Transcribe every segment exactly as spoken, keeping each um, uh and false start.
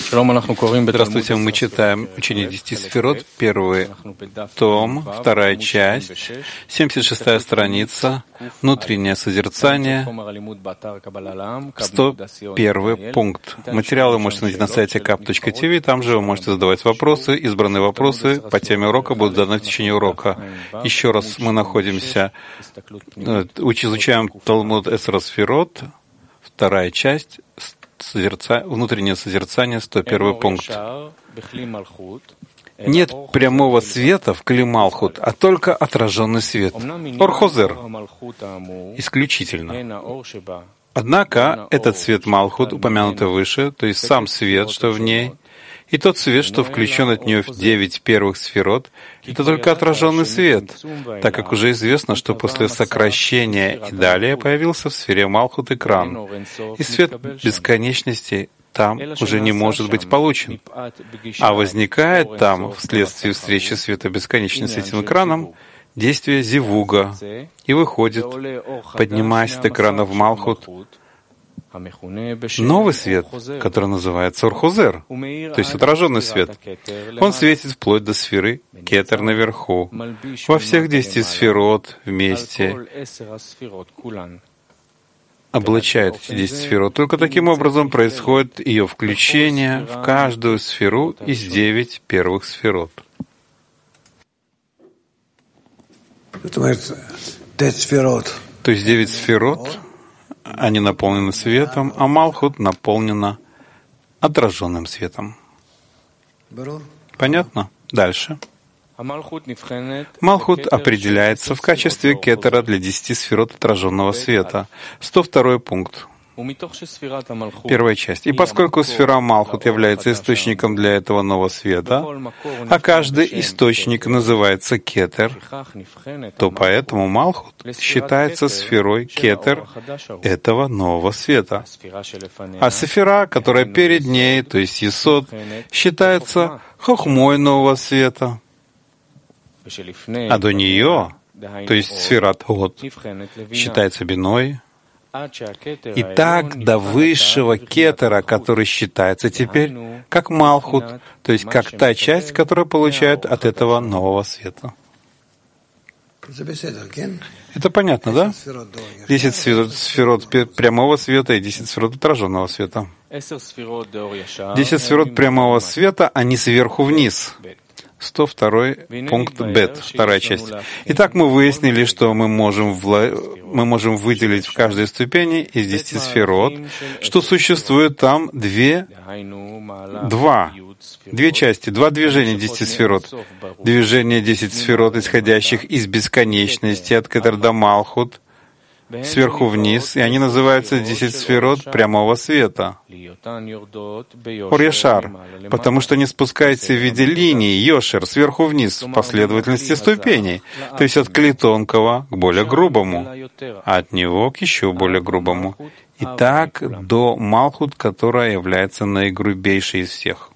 Здравствуйте, мы читаем Учение десяти сферот, первый том, вторая часть, семьдесят шестая страница, внутреннее созерцание, сто первый пункт. Материалы можете найти на сайте кап точка ти ви, там же вы можете задавать вопросы, избранные вопросы по теме урока будут заданы в течение урока. Еще раз, мы находимся, изучаем Талмуд Эсра Сферот, вторая часть, Созерца... внутреннее созерцание, сто первый пункт. Нет прямого света в Кли Малхут, а только отраженный свет. Ор-Хозер. Исключительно. Однако этот свет Малхут, упомянутый выше, то есть сам свет, что в ней, и тот свет, что включен от нее в девять первых сферот, это только отраженный свет, так как уже известно, что после сокращения и далее появился в сфере Малхут экран, и свет бесконечности там уже не может быть получен, а возникает там, вследствие встречи света бесконечности с этим экраном, действие зивуга, и выходит, поднимаясь от экрана в Малхут, новый свет, который называется Ор-Хозер, то есть отраженный свет. Он светит вплоть до сферы Кетер наверху, во всех десяти сферот вместе, облачает эти десять сферот. Только таким образом происходит ее включение в каждую сферу из девять первых сферот. То есть девять сферот, они наполнены светом, а Малхут наполнена отраженным светом. Понятно? Дальше. Малхут определяется в качестве кетера для десяти сферот отраженного света. сто второй пункт. Первая часть. И поскольку сфера Малхут является источником для этого нового света, а каждый источник называется кетер, то поэтому Малхут считается сферой кетер этого нового света. А сфера, которая перед ней, то есть Есод, считается хохмой нового света. А до нее, то есть сфера Тхот, считается биной. И так до высшего кетера, который считается теперь как Малхут, то есть как та часть, которая получает от этого нового света. Это понятно, да? Десять сферот, сферот прямого света и десять сферот отраженного света. Десять сферот прямого света, они сверху вниз. сто второй пункт Бет, вторая часть. Итак, мы выяснили, что мы можем, вла... мы можем выделить в каждой ступени из десяти сферот, что существует там две, два, две части, два движения десяти сферот. Движение десяти сферот, исходящих из бесконечности от Кетер до Малхут, сверху вниз, и они называются десять сферот прямого света. Ор-Яшар, потому что они спускаются в виде линии Йошер сверху вниз в последовательности ступеней, то есть от кли тонкого к более грубому, а от него к еще более грубому. И так до Малхут, которая является наигрубейшей из всех.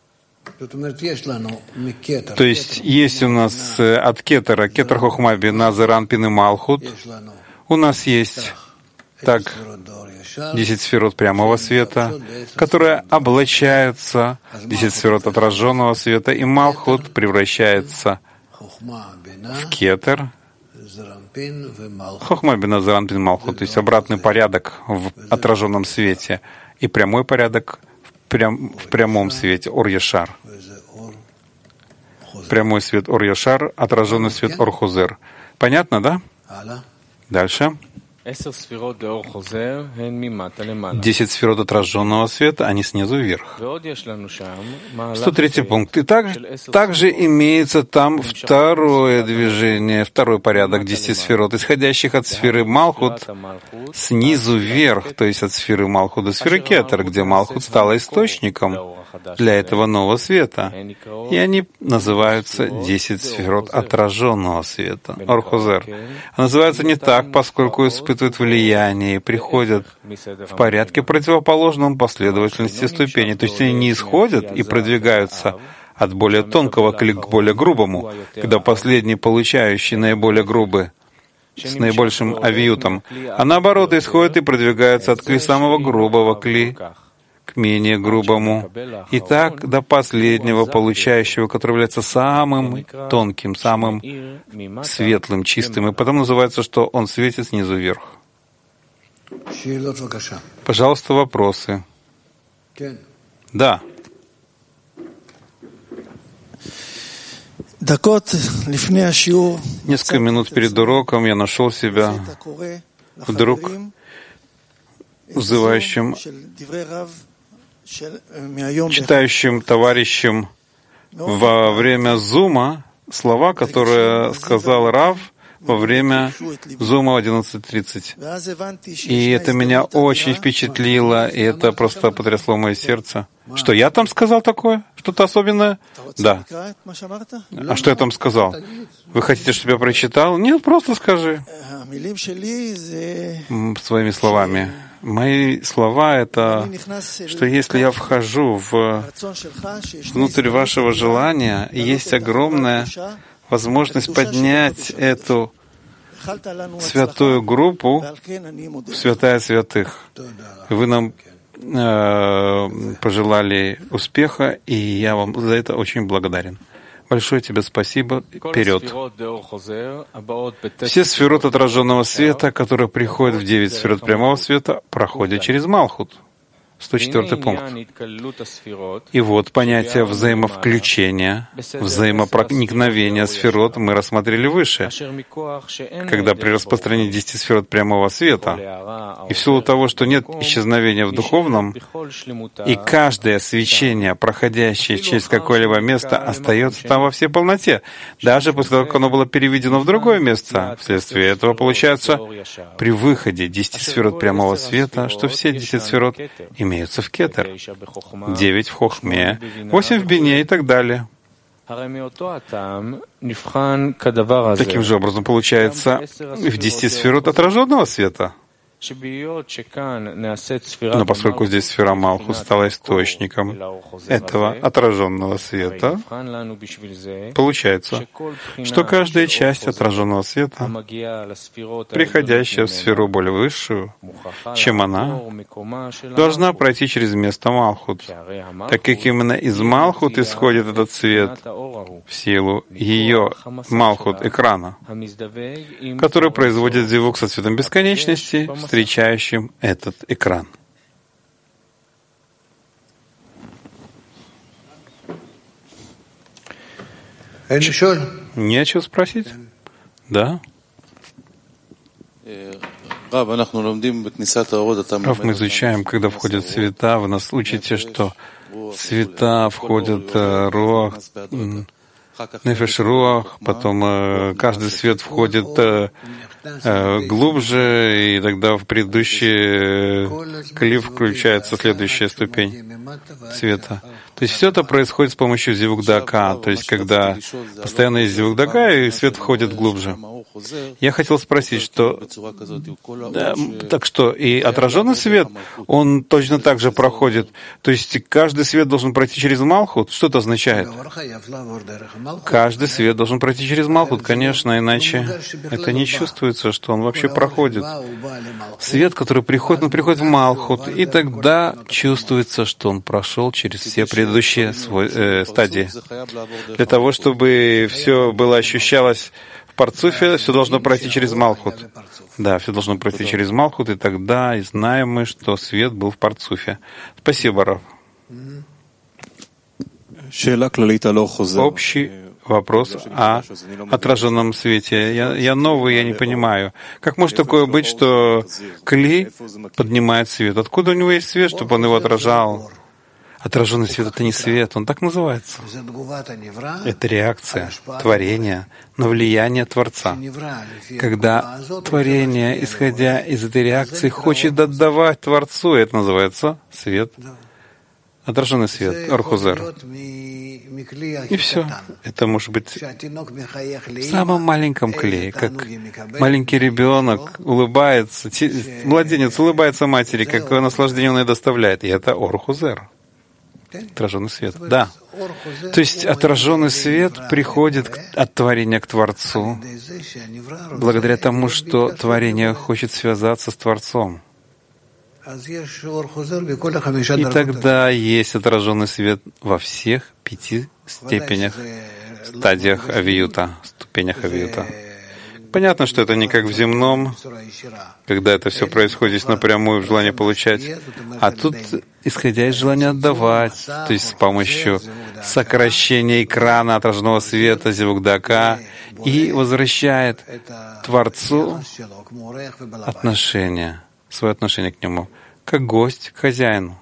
То есть есть у нас от Кетера, Кетер Хохма Бина Заранпин и Малхут, у нас есть так десять сферот прямого света, которые облачаются, десять сферот отраженного света, и Малхут превращается в Кетер, Хохма Бина Заранпин Малхут, то есть обратный порядок в отраженном свете и прямой порядок в, прям, в прямом свете, Ор-Яшар. Прямой свет Ор-Яшар, отраженный свет Ор-Хозер. Понятно, да? Дальше. Десять сферот отраженного света, они снизу вверх. сто третий пункт. И так, также имеется там второе движение, второй порядок десяти сферот, исходящих от сферы Малхут снизу вверх, то есть от сферы Малхут до сферы Кетер, где Малхут стала источником для этого нового света. И они называются десять сферот отраженного света, Ор-Хозер. А называются не так, поскольку испытывают влияние и приходят в порядке противоположном последовательности ступеней. То есть они не исходят и продвигаются от более тонкого к более грубому, когда последний, получающий наиболее грубый, с наибольшим авиютом, а наоборот исходят и продвигаются от кли самого грубого кли к менее грубому, и так до последнего получающего, который является самым тонким, самым светлым, чистым, и потом называется, что он светит снизу вверх. Пожалуйста, вопросы. Да. Несколько минут перед уроком я нашел себя вдруг взывающим, читающим товарищем во время зума слова, которые сказал Рав во время зума в одиннадцать тридцать. И это меня очень впечатлило, и это просто потрясло мое сердце. Что, я там сказал такое? Что-то особенное? Да. А что я там сказал? Вы хотите, чтобы я прочитал? Нет, просто скажи. Своими словами. Мои слова — это, что если я вхожу в внутрь вашего желания, есть огромная возможность поднять эту святую группу, святая святых. Вы нам э, пожелали успеха, и я вам за это очень благодарен. Большое тебе спасибо. Вперед. Все сферот отраженного света, которые приходят в девять сферот прямого света, проходят через Малхут. сто четвёртый пункт. И вот понятие взаимовключения, взаимопроникновения сферот мы рассмотрели выше, когда при распространении десяти сферот прямого света, и в силу того, что нет исчезновения в духовном, и каждое свечение, проходящее через какое-либо место, остается там во всей полноте, даже после того, как оно было переведено в другое место. Вследствие этого получается при выходе десяти сферот прямого света, что все десять сферот имеют имеются в кетер, девять в хохме, восемь в бине и так далее. Таким же образом получается в десяти сферот отраженного света. Но поскольку здесь сфера Малхут стала источником этого отраженного света, получается, что каждая часть отраженного света, приходящая в сферу более высшую, чем она, должна пройти через место Малхут, так как именно из Малхут исходит этот свет в силу ее Малхут экрана, который производит зевук со цветом бесконечности, встречающим этот экран. Нечего спросить? Да? Рав, мы изучаем, когда входят цвета, вы нас учите, что цвета входят руах, нефеш руах, потом каждый свет входит глубже, и тогда в предыдущий клиф включается следующая ступень света. То есть все это происходит с помощью зивук-дака, то есть когда постоянно есть зивук-дака, и свет входит глубже. Я хотел спросить, что да, так что и отраженный свет, он точно так же проходит. То есть каждый свет должен пройти через Малхут. Что это означает? Каждый свет должен пройти через Малхут, конечно, иначе это не чувствуется, что он вообще проходит. Свет, который приходит, он приходит в Малхут, и тогда чувствуется, что он прошел через все предыдущие свой, э, стадии. Для того, чтобы все было ощущалось в парцуфе, все должно пройти через Малхут. Да, все должно пройти через Малхут, и тогда и знаем мы, что свет был в парцуфе. Спасибо, Рав. Общий вопрос о отраженном свете. Я, я новый, я не понимаю. Как может такое быть, что Кли поднимает свет? Откуда у него есть свет, чтобы он его отражал? Отраженный свет — это не свет, он так называется. Это реакция творения на влияние Творца. Когда творение, исходя из этой реакции, хочет отдавать Творцу, это называется свет. Отраженный свет, Орхузер. И все. Это может быть в самом маленьком клее, как маленький ребенок улыбается, младенец улыбается матери, какое наслаждение он ей доставляет. И это Орхузер. Отраженный свет. Да. То есть отраженный свет приходит от творения к Творцу, благодаря тому, что творение хочет связаться с Творцом. И тогда есть отраженный свет во всех пяти степенях, стадиях авиюта, ступенях авиюта. Понятно, что это не как в земном, когда это все происходит напрямую в желании получать, а тут, исходя из желания отдавать, то есть с помощью сокращения экрана отраженного света, зивугдака, и возвращает Творцу отношение, свое отношение к Нему, как гость к хозяину.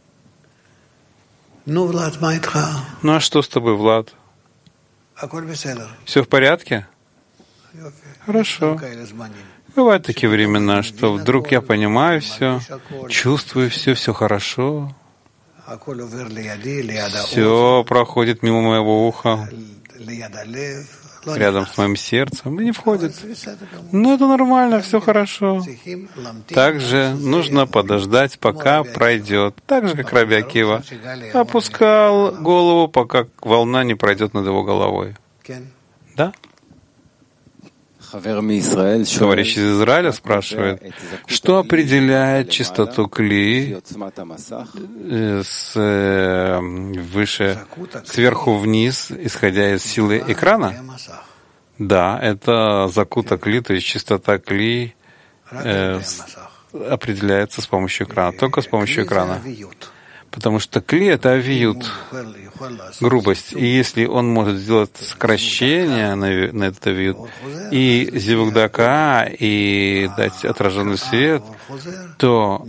Ну а что с тобой, Влад? Все в порядке? Хорошо. Бывают такие времена, что вдруг я понимаю все, чувствую все, все хорошо. Все проходит мимо моего уха, рядом с моим сердцем, и не входит. Но это нормально, все хорошо. Также нужно подождать, пока пройдет. Так же, как Раби Акива опускал голову, пока волна не пройдет над его головой. Да? Товарищ из Израиля спрашивает, что определяет чистоту кли с выше, сверху вниз, исходя из силы экрана? Да, это закута кли, то есть чистота кли э, определяется с помощью экрана, только с помощью экрана. Потому что кли — это авиют, грубость. И если он может сделать сокращение на, на этот авиют, и зивугдака, и дать отраженный свет, то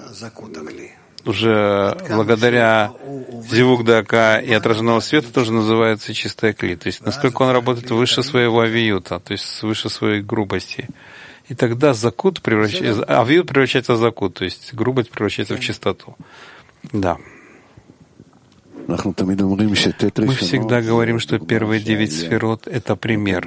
уже благодаря зивугдака и отраженного света тоже называется чистая кли. То есть насколько он работает выше своего авиюта, то есть выше своей грубости. И тогда закут превращается, авиют превращается в закут, то есть грубость превращается в чистоту. Да. Мы всегда говорим, что первые девять сферот — это пример,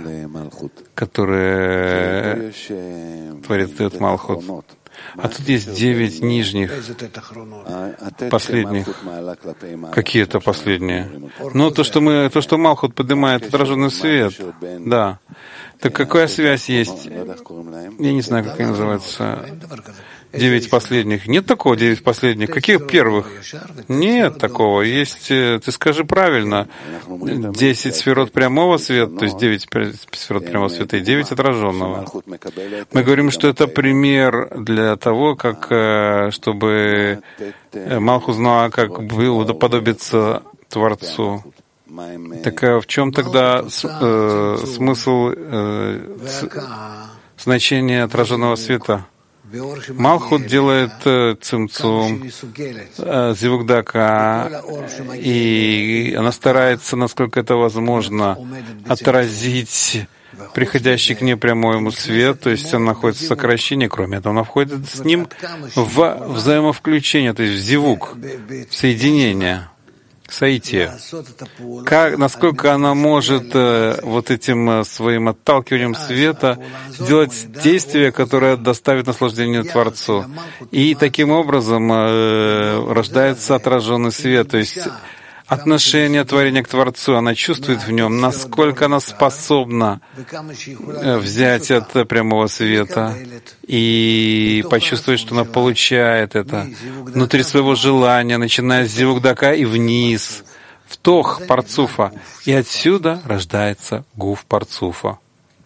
который Творец дает Малхут. А тут есть девять нижних, последних. Какие это последние? Ну, то, что мы, то, что Малхут поднимает отраженный свет. Да. Так какая связь есть? Я не знаю, как они называются. Девять последних. Нет такого девять последних. Каких первых? Нет такого. Есть, ты скажи правильно, десять сферот прямого света, то есть девять сферот прямого света и девять отраженного. Мы говорим, что это пример для того, как, чтобы Малхут знала, как уподобиться Творцу. Так в чем тогда э, смысл, э, значение отраженного света? Малхут делает э, цимцум, э, зивугдака, и она старается, насколько это возможно, отразить приходящий к ней прямой ему свет, то есть она находится в сокращении, кроме этого, она входит с ним в взаимовключение, то есть в зивук, в соединение. Сойти. Как, насколько она может э, вот этим э, своим отталкиванием света сделать действие, которое доставит наслаждение Творцу. И таким образом э, рождается отраженный свет, то есть отношение творения к Творцу, она чувствует в нем, насколько она способна взять от прямого света и почувствовать, что она получает это внутри своего желания, начиная с зивугдака и вниз, в тох парцуфа. И отсюда рождается гуф парцуфа.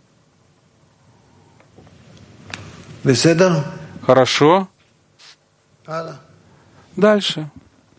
Хорошо? Дальше.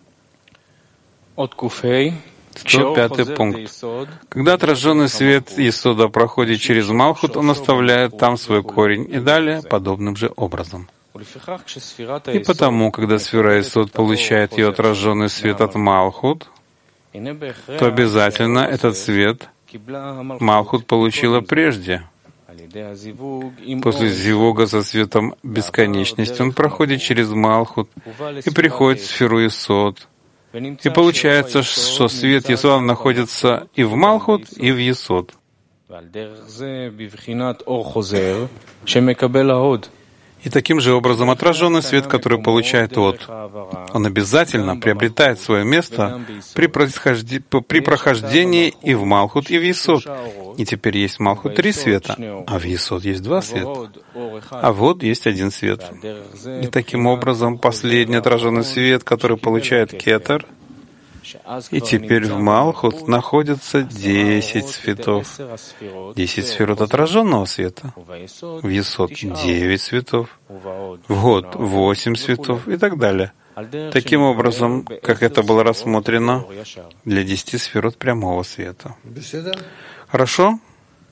сто пятый пункт. Когда отраженный свет Есода проходит через Малхут, он оставляет там свой корень и далее подобным же образом. И потому, когда сфера Есод получает ее отраженный свет от Малхут, то обязательно этот свет Малхут получила прежде. После зивуга со светом бесконечности он проходит через Малхут и приходит в сферу Есод. И получается, что свет Есода находится и в Малхут, и в Есод. И таким же образом отраженный свет, который получает от, он обязательно приобретает свое место при, происхожди... при прохождении и в Малхут, и в Есод. И теперь есть в Малхут три света, а в Есод есть два света, а вот есть один свет. И таким образом последний отраженный свет, который получает Кетер, и теперь в Малхут находится десять светов. Десять сферот отраженного света. В Есод девять светов. В Год восемь светов и так далее. Таким образом, как это было рассмотрено для десяти сферот прямого света. Хорошо?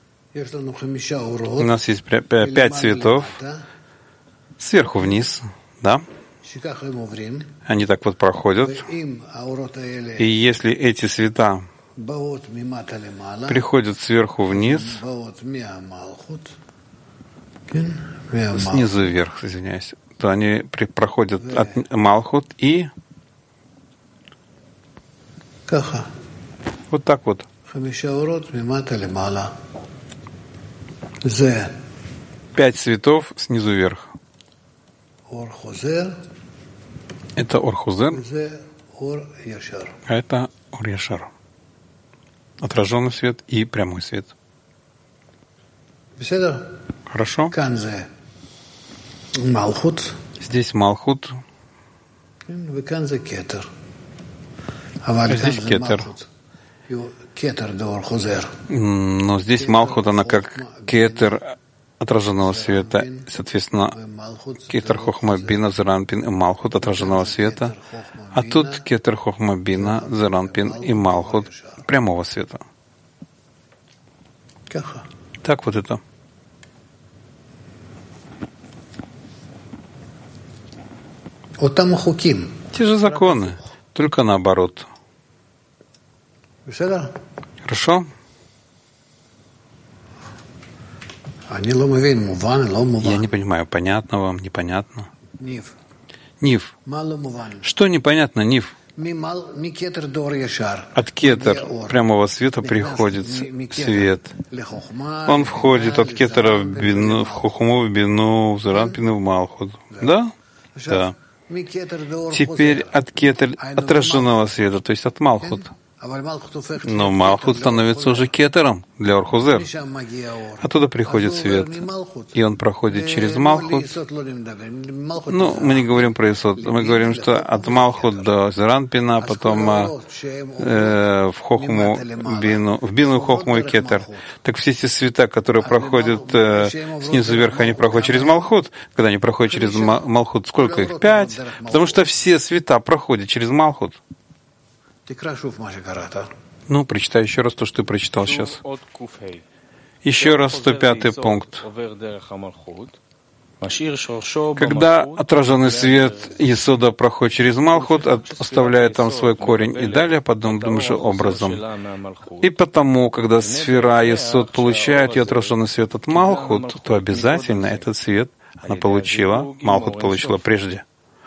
У нас есть пять цветов. Сверху вниз. Да? Они так вот проходят. И если эти света приходят сверху вниз, снизу вверх, извиняюсь, то они при, проходят от Малхут и вот так вот. Пять цветов снизу вверх. Это Ор-Хузер, а это Ор-Яшар. Отраженный свет и прямой свет. Хорошо? Здесь Малхут, а здесь Кетер. Но здесь Малхут, она как Кетер отраженного света, соответственно, Кетер Хохма Бина, Зеранпин и Малхут отраженного света, а тут Кетер Хохма Бина, Зеранпин и Малхут прямого света. Так вот это. Те же законы, только наоборот. Хорошо? Я не понимаю, понятно вам, непонятно? Нив. Что непонятно, Нив? От кетер прямого света приходит свет. Он входит от кетера в, бину, в хухму, в бину, в заранпину, в малхут. Да? Да. Теперь от кетер отраженного света, то есть от малхут. Но Малхут становится уже кетером для Ор-Хузер. Оттуда приходит свет, и он проходит через Малхут. Ну, мы не говорим про Есод, мы говорим, что от Малхут до Зеранпина, потом э, в Хохму, Бину, в Бину, Хохму и Кетер. Так все эти света, которые проходят э, снизу вверх, они проходят через Малхут. Когда они проходят через Малхут, сколько их? Пять. Потому что все света проходят через Малхут. Ну, прочитай еще раз то, что ты прочитал сейчас. Еще раз сто пятый пункт. Когда отраженный свет Есода проходит через Малхут, оставляет там свой корень и далее подобным же образом. И потому, когда сфера Есод получает ее отраженный свет от Малхут, то обязательно этот свет она получила, Малхут получила прежде.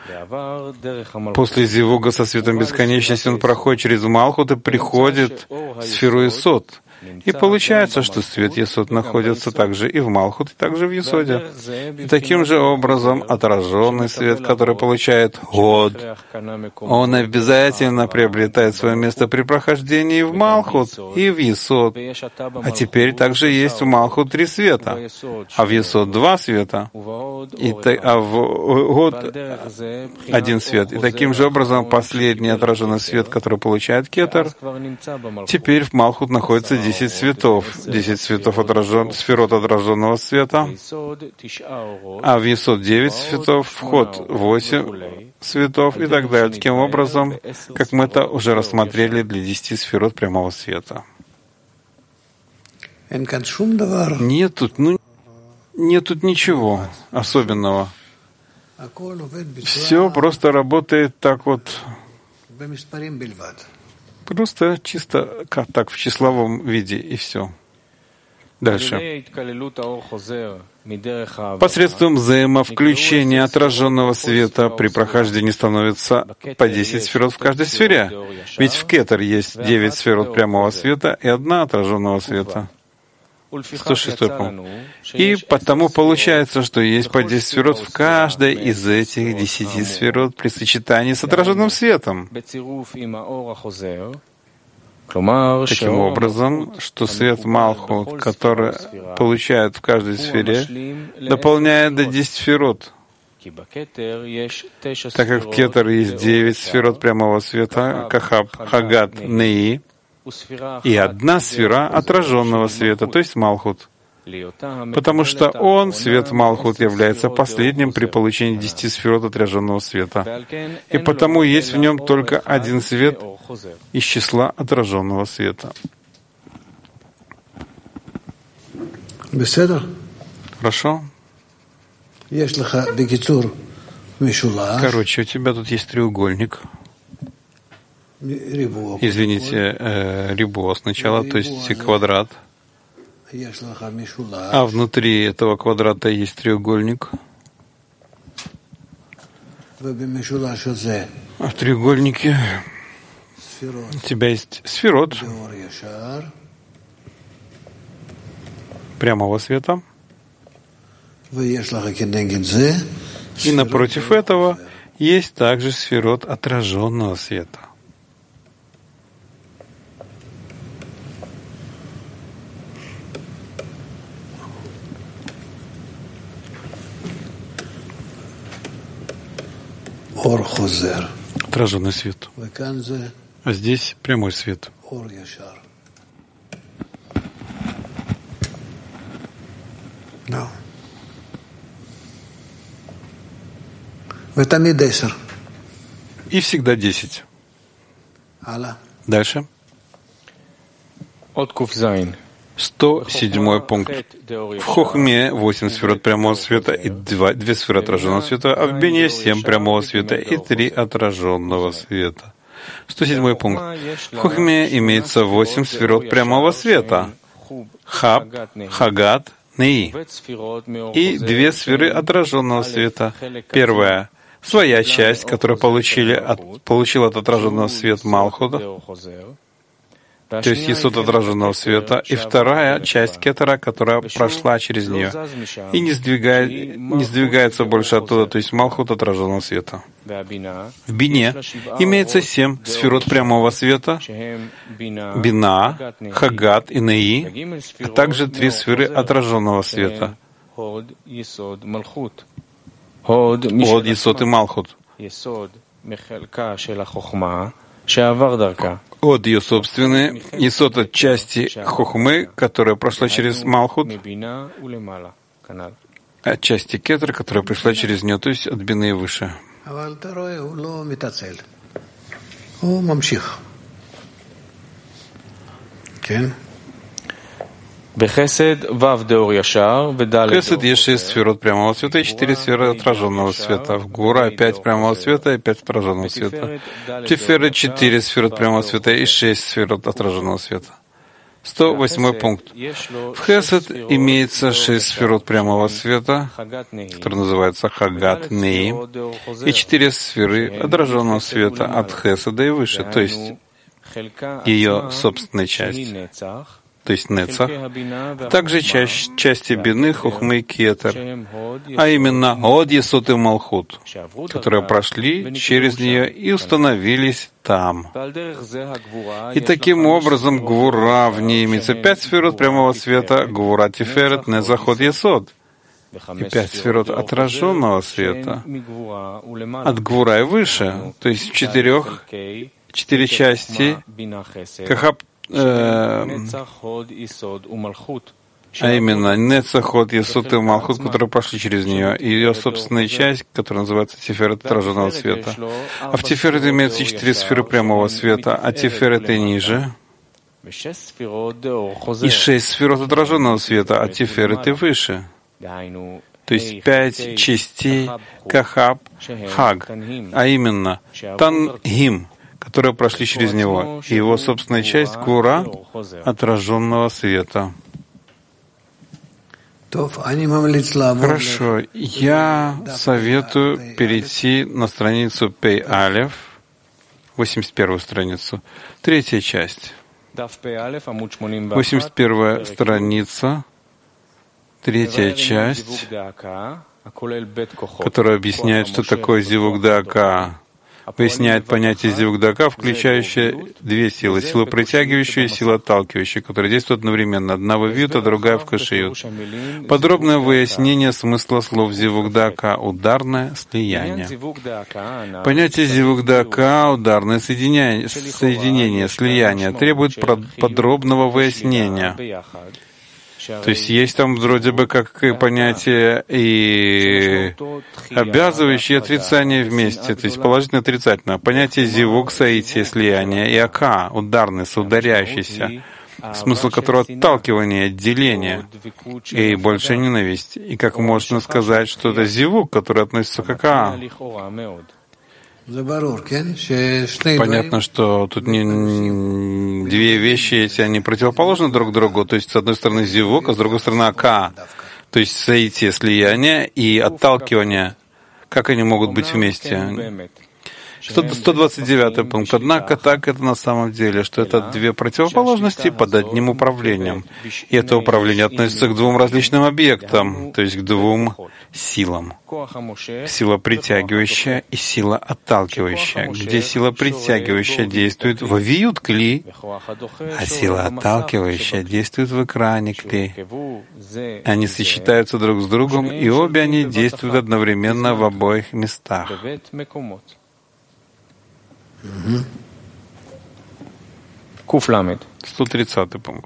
После зивуга со светом бесконечности он проходит через Малхут и приходит в сферу Есод. И получается, что свет Есод находится также и в Малхут, и также в Есоде. И таким же образом отраженный свет, который получает Год, он обязательно приобретает свое место при прохождении в Малхут и в Есод. А теперь также есть в Малхут три света, а в Есод два света, и та, а в Год один свет. И таким же образом последний отраженный свет, который получает Кетер, теперь в Малхут находится десять цветов, десять цветов отражен, сферот отраженного света, а в Есод девять цветов, вход восемь цветов и так далее. Таким образом, как мы это уже рассмотрели для десяти сферот прямого света. Нет тут, ну, нет тут ничего особенного. Все просто работает так вот, просто чисто как так в числовом виде, и все. Дальше. Посредством взаимовключения отраженного света при прохождении становится по десять сферот в каждой сфере. Ведь в Кетер есть девять сферот прямого света и одна отраженного света. сто шестой пункт. И потому получается, что есть по десять сферот в каждой из этих десяти сферот при сочетании с отраженным светом. Таким образом, что свет Малхут, который получает в каждой сфере, дополняет до десяти сферот. Так как в Кетер есть девять сферот прямого света, Кахаб, Хагат, Неи, и одна сфера отраженного света, то есть Малхут. Потому что он, свет Малхут, является последним при получении десяти сферот отраженного света. И потому есть в нем только один свет из числа отраженного света. Хорошо? Короче, у тебя тут есть треугольник. Извините, э, рибо сначала, то есть квадрат. А внутри этого квадрата есть треугольник. А в треугольнике у тебя есть сферот прямого света. И напротив этого есть также сферот отраженного света. Отраженный свет. А здесь прямой свет. Да. И всегда десять. Дальше. сто седьмой пункт. В Хохме восемь сферот прямого света и два, две сферы отраженного света, а в Бине семь прямого света и три отраженного света. сто седьмой пункт. В Хохме имеется восемь сферот прямого света. Хаб, Хагат, Неи. И две сферы отраженного света. Первая — своя часть, которую получили от, получил от отраженного света Малхуда, то есть Есуд отраженного света, и вторая часть Кетера, которая прошла через нее и не, сдвигает, не сдвигается больше оттуда, то есть Малхут отраженного света. В Бине имеется семь сферот прямого света, Бина, Хагат и Неи, а также три сферы отраженного света, Ход, Есуд и Малхут. От ее собственной, Есод от части Хохмы, которая прошла через Малхут, от части Кетер, которая пришла через нее, то есть от Бины и выше. В Хесед есть шесть сферот прямого света и четыре сферы отраженного света. В Гура пять прямого света и пять отраженного света. В Тиферет четыре сферот прямого света и шесть сферот отраженного света. сто восьмой пункт. В Хесед имеется шесть сферот прямого света, который называется Хагат Неи, и четыре сферы отраженного света от Хеседа и выше, то есть ее собственная часть, то есть Нецах, а также часть, части Бины, Хохмы и Кетер, а именно Од, Есуд и Малхут, которые прошли через нее и установились там. И таким образом Гвура, в ней имеется пять сферот прямого света, Гвура Тиферет, Нецах, Од, Есуд, и пять сферот отраженного света от Гвура и выше, то есть в четырех, четыре части Кахаб, а именно Нецах, Од, Есуд и Малхут, которые прошли через нее, и ее собственная часть, которая называется Тиферет отраженного света. А в Тиферет имеется четыре сферы прямого света, а Тиферет и ниже, и шесть сферот отраженного света, а Тиферет и выше. То есть пять частей Кахаб, Хаг, а именно Танхим, которые прошли через него, и его собственная часть Гвура отраженного света. Хорошо, я советую перейти на страницу Пей Алеф, восемьдесят первую страницу, третья часть. восемьдесят первая страница, третья часть, которая объясняет, что такое зивук дака. Поясняет понятие зивук дака, включающее две силы: силу притягивающую и силу отталкивающую, которые действуют одновременно. Одна в ивьют, а другая в кашиют. Подробное выяснение смысла слов зивук дака — ударное слияние. Понятие зивук дака — ударное соединение, соединение, слияние, требует подробного выяснения. То есть есть там вроде бы как и понятие и обязывающее, и отрицание вместе, то есть положительное и отрицательное. Понятие зивук, соитие, слияние, и ака, ударный, соударяющийся, смысл которого отталкивание, отделение и большая ненависть. И как можно сказать, что это зивук, который относится к ака? Понятно, что тут не, две вещи эти, они противоположны друг другу. То есть, с одной стороны, зивук, а с другой стороны, ака. То есть, соитие, слияние и отталкивание. Как они могут быть вместе? сто двадцать девятый пункт. Однако так это на самом деле, что это две противоположности под одним управлением. И это управление относится к двум различным объектам, то есть к двум силам. Сила притягивающая и сила отталкивающая, где сила притягивающая действует в авиют кли, а сила отталкивающая действует в экране кли. Они сочетаются друг с другом, и обе они действуют одновременно в обоих местах. сто тридцатый пункт.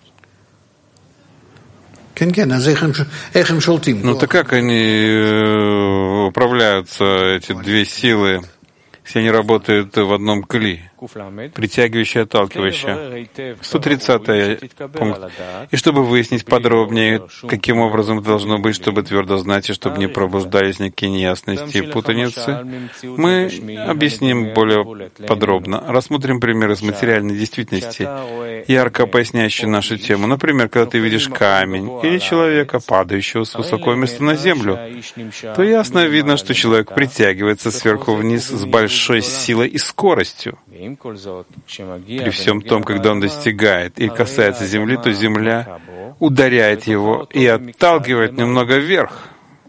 Ну так как они управляются, эти две силы, если они работают в одном кли, притягивающая и отталкивающая? сто тридцатый пункт. И чтобы выяснить подробнее, каким образом это должно быть, чтобы твердо знать, и чтобы не пробуждались никакие неясности и путаницы, мы объясним более подробно. Рассмотрим пример из материальной действительности, ярко поясняющий нашу тему. Например, когда ты видишь камень или человека, падающего с высокого места на землю, то ясно видно, что человек притягивается сверху вниз с большой силой и скоростью. При всем том, когда он достигает и касается земли, то земля ударяет его и отталкивает немного вверх.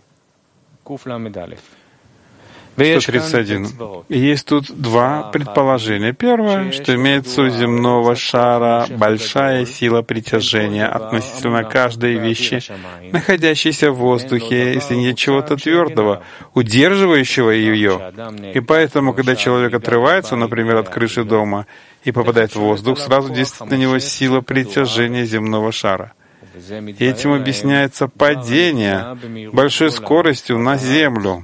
сто тридцать один. И есть тут два предположения. Первое, что имеется у земного шара большая сила притяжения относительно каждой вещи, находящейся в воздухе, если нет чего-то твердого, удерживающего ее. И поэтому, когда человек отрывается, например, от крыши дома и попадает в воздух, сразу действует на него сила притяжения земного шара. И этим объясняется падение большой скоростью на землю.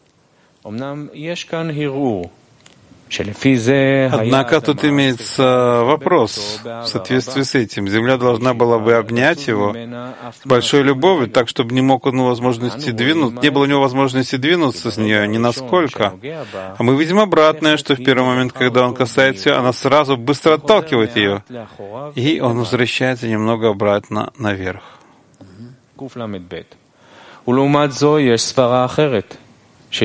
Однако тут имеется вопрос. В соответствии с этим, земля должна была бы обнять его с большой любовью, так, чтобы не мог он возможности двинуться, не было у него возможности двинуться с нее ни насколько. А мы видим обратное, что в первый момент, когда он касается ее, она сразу быстро отталкивает ее, и он возвращается немного обратно наверх. сто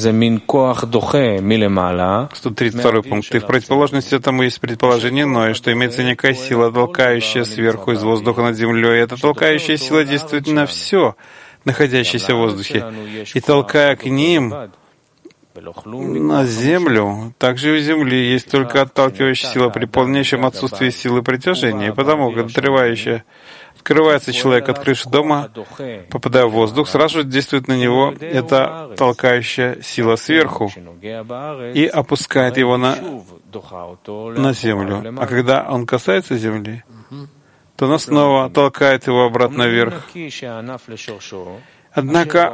тридцать второй пункт. И в противоположность этому есть предположение иное, что имеется некая сила, толкающая сверху из воздуха над землей. И эта толкающая сила действует на все, находящееся в воздухе. И толкая к ним на землю, также у Земли есть только отталкивающая сила при полнейшем отсутствии силы притяжения. И потому, когда отрывающая открывается человек от крыши дома, попадая в воздух, сразу же действует на него эта толкающая сила сверху и опускает его на, на землю. А когда он касается земли, то она снова толкает его обратно вверх. Однако,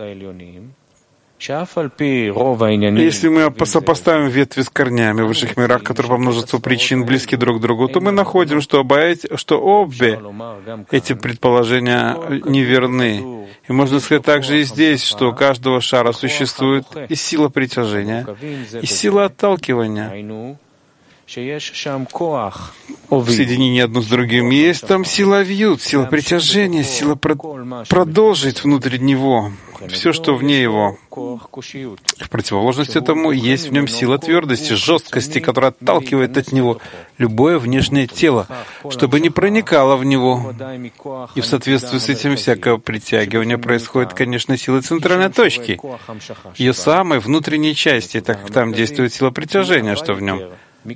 если мы сопоставим ветви с корнями в высших мирах, которые по множеству причин близки друг к другу, то мы находим, что, оба эти, что обе эти предположения неверны. И можно сказать также и здесь, что у каждого шара существует и сила притяжения, и сила отталкивания. в соединении одно с другим есть там сила вьют, сила притяжения, сила про- продолжить внутрь него все, что вне его. В противоположность этому есть в нем сила твердости, жесткости, которая отталкивает от него любое внешнее тело, чтобы не проникало в него. И в соответствии с этим всякое притягивание происходит, конечно, силой центральной точки, ее самой внутренней части, так как там действует сила притяжения, что в нем.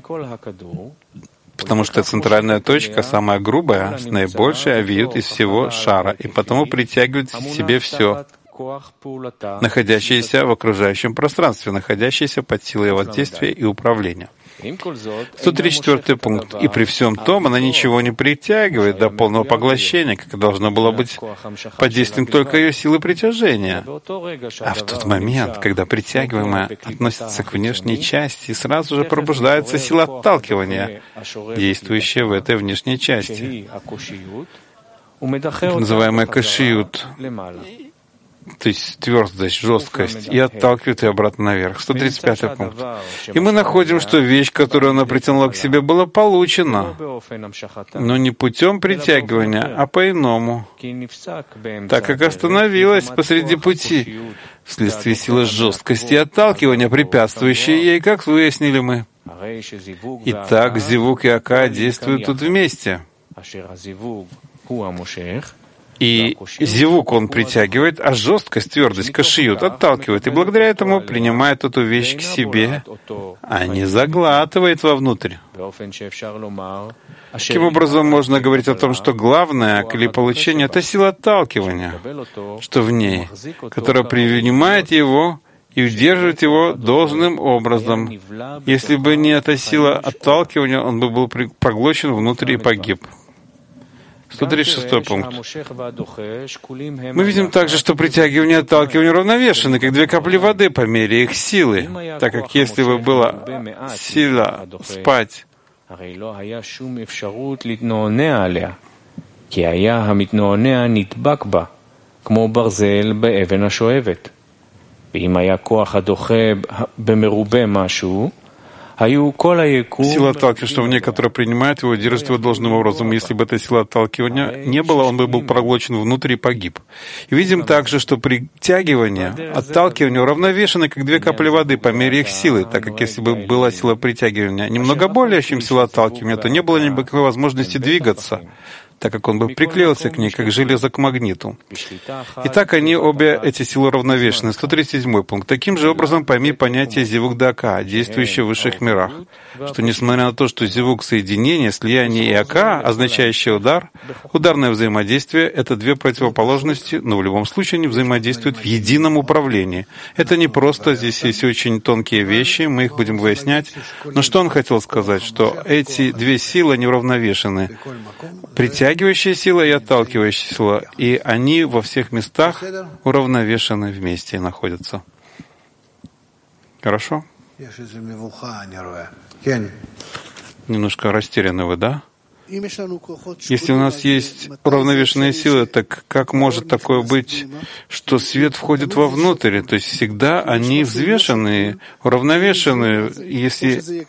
Потому что центральная точка, самая грубая, наибольшая, вьют из всего шара, и потому притягивает к себе все, находящееся в окружающем пространстве, находящееся под силой воздействия и управления. сто тридцать четвёртый пункт. И при всем том она ничего не притягивает до полного поглощения, как должно было быть под действием только ее силы притяжения. А в тот момент, когда притягиваемое относится к внешней части, сразу же пробуждается сила отталкивания, действующая в этой внешней части, называемая кашиют, то есть твердость, жесткость, и отталкивает ее обратно наверх. сто тридцать пятый пункт. И мы находим, что вещь, которую она притянула к себе, была получена, но не путем притягивания, а по-иному, так как остановилась посреди пути, вследствие силы жесткости и отталкивания, препятствующей ей, как выяснили мы. Итак, зивук и ака действуют тут вместе. И зивук он притягивает, а жесткость, твердость, кашиют отталкивает, и благодаря этому принимает эту вещь к себе, а не заглатывает вовнутрь. Таким образом, можно говорить о том, что главное для получения — это сила отталкивания, что в ней, которая принимает его и удерживает его должным образом. Если бы не эта сила отталкивания, он бы был проглочен внутрь и погиб. сто тридцать шестой пункт. Мы видим также, что притягивание и отталкивание равновешены, как две капли воды по мере их силы, так как если бы была сила спать, сила отталкивания, что в ней, которая принимает его, держит его должным образом. Если бы этой силы отталкивания не было, он бы был проглочен внутрь и погиб. И видим также, что притягивание, отталкивание уравновешены, как две капли воды по мере их силы, так как если бы была сила притягивания немного более, чем сила отталкивания, то не было никакой возможности двигаться, так как он бы приклеился к ней, как железо к магниту. Итак, они обе, эти силы, равновешены. сто тридцать седьмой пункт. Таким же образом пойми понятие зивук да ака, действующее в высших мирах, что несмотря на то, что зивук — соединение, слияние, и ака, означающее удар, ударное взаимодействие — это две противоположности, но в любом случае они взаимодействуют в едином управлении. Это не просто, здесь есть очень тонкие вещи, мы их будем выяснять. Но что он хотел сказать? Что эти две силы неуравновешены. Притягивающая сила и отталкивающая сила, и они во всех местах уравновешены вместе находятся. Хорошо? Немножко растеряны вы, да? Если у нас есть уравновешенные силы, так как может такое быть, что свет входит вовнутрь? То есть всегда они взвешены, уравновешены, если...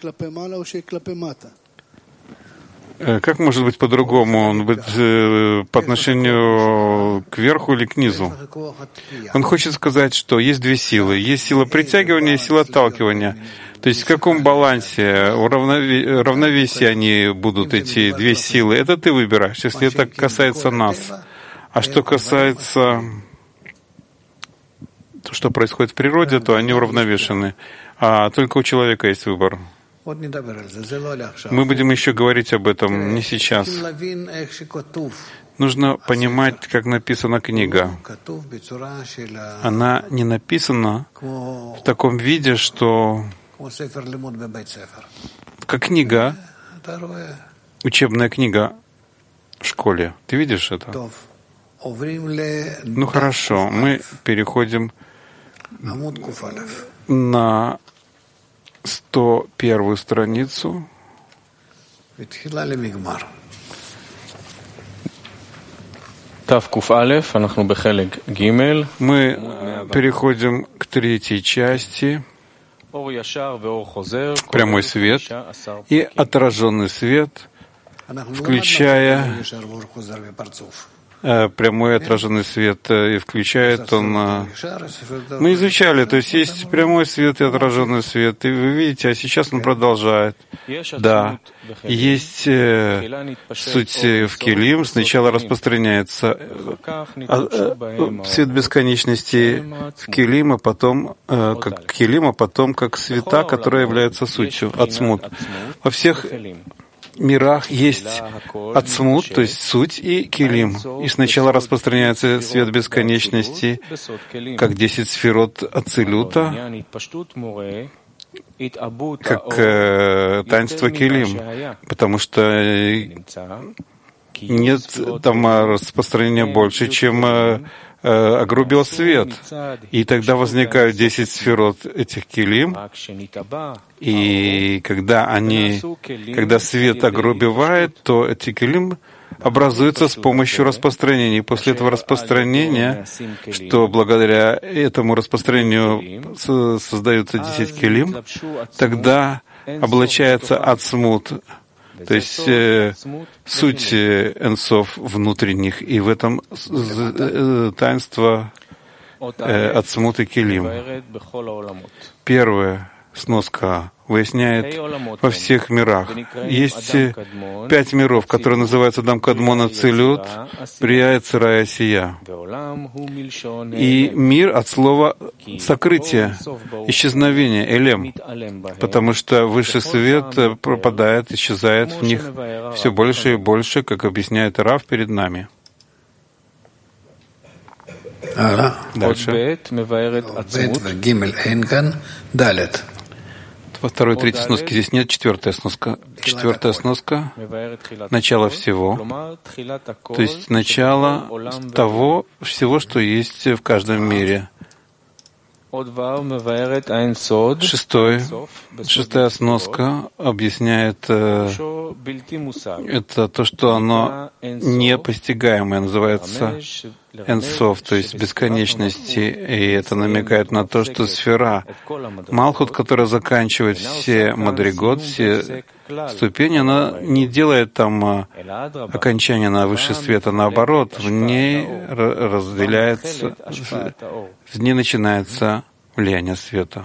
Как может быть по-другому? Он быть э, по отношению к верху или к низу? Он хочет сказать, что есть две силы. Есть сила притягивания и сила отталкивания. То есть в каком балансе, уравнове- равновесии они будут, эти две силы? Это ты выбираешь, если это касается нас. А что касается того, что происходит в природе, то они уравновешены. А только у человека есть выбор. Мы будем еще говорить об этом, не сейчас. Нужно понимать, как написана книга. Она не написана в таком виде, что как книга, учебная книга в школе. Ты видишь это? Ну хорошо, мы переходим на сто первую страницу. Мы переходим к третьей части. прямой свет и отраженный свет, включая прямой отраженный свет, и включает он... Мы изучали, то есть есть прямой свет и отраженный свет, и вы видите, а сейчас он продолжает. Да, есть э, суть в Келим, сначала распространяется э, свет бесконечности в Келим, а потом э, как Келим, а потом как света, которые являются сутью, ацмут. Во всех мирах есть ацмут, то есть суть, и килим. И сначала распространяется свет бесконечности, как десять сферот ацилюта, как э, таинство килим, потому что нет там распространения больше, чем э, огрубил свет. И тогда возникают десять сферот этих килим, и когда они, когда свет огрубевает, то эти килим образуются с помощью распространения. После этого распространения, что благодаря этому распространению создаются десять килим, тогда облачается ацмут, то есть э, суть энсов внутренних, и в этом э, таинство э, ацмут и килим. Первая сноска выясняет во всех мирах. Есть пять миров, которые называются Дам Кадмон Ацилют, Прия, Цира и Сия. И мир от слова сокрытие, исчезновение, элем, потому что высший свет пропадает, исчезает в них все больше и больше, как объясняет Рав перед нами. Дальше. Во второй и третьей сноске здесь нет, четвертая сноска. Четвертая сноска — начало всего, то есть начало того всего, что есть в каждом мире. Шестой, шестая сноска объясняет э, это то, что оно непостигаемое, называется энсов, то есть бесконечности, и это намекает на то, что сфера Малхут, которая заканчивает все мадригот, все ступени, она не делает там окончания на высший свет, а наоборот, в ней разделяется, в ней начинается влияние света.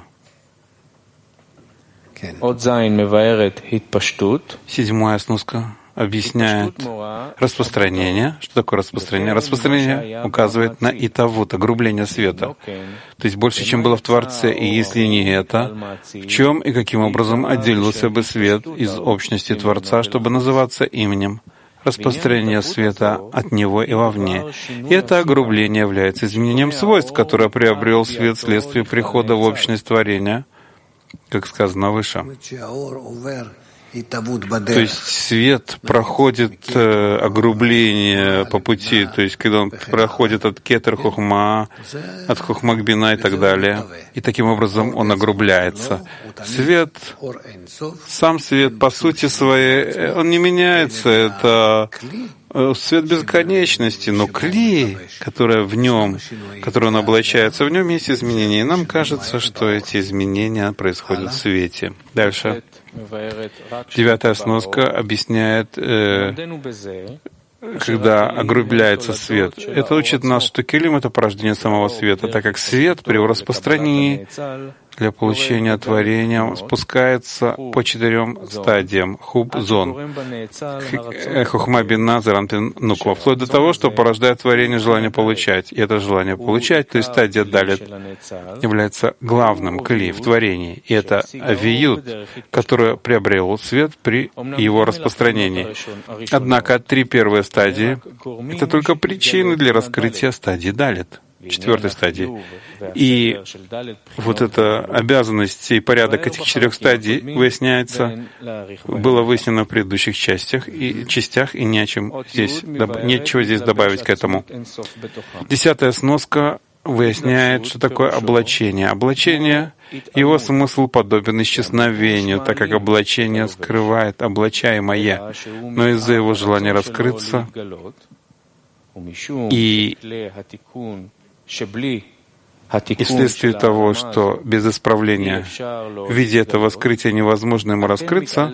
Седьмая сноска объясняет распространение. Что такое распространение? Распространение указывает на итавут, огрубление света. То есть больше, чем было в Творце. И если не это, в чем и каким образом отделился бы свет из общности Творца, чтобы называться именем? Распространение света от него и вовне. И это огрубление является изменением свойств, которое приобрел свет вследствие прихода в общность творения, как сказано выше. То есть свет проходит э, огрубление по пути, то есть когда он проходит от кетер хохма, от хохма к бина и так далее, и таким образом он огрубляется. Свет, сам свет по сути своей, он не меняется, это свет бесконечности, но кли, которая в нем, который он облачается, в нем есть изменения, и нам кажется, что эти изменения происходят в свете. Дальше. Девятая сноска объясняет, э, когда огрубляется свет. Это учит нас, что келим — это порождение самого света, так как свет при его распространении для получения творения спускается по четырем стадиям хуб-зон, хохма, бина, заранпин, нуква, вплоть до того, что порождает творение желание получать. И это желание получать, то есть стадия далит, является главным кли в творении. И это авиют, который приобрел свет при его распространении. Однако три первые стадии — это только причины для раскрытия стадии далит, четвертой стадии. И вот эта обязанность и порядок этих четырех стадий выясняется, было выяснено в предыдущих частях и частях, и не о чем здесь, нечего здесь добавить к этому. Десятая сноска выясняет, что такое облачение. Облачение, его смысл подобен исчезновению, так как облачение скрывает облачаемое, но из-за его желания раскрыться и И вследствие того, что без исправления в виде этого скрытия невозможно ему раскрыться,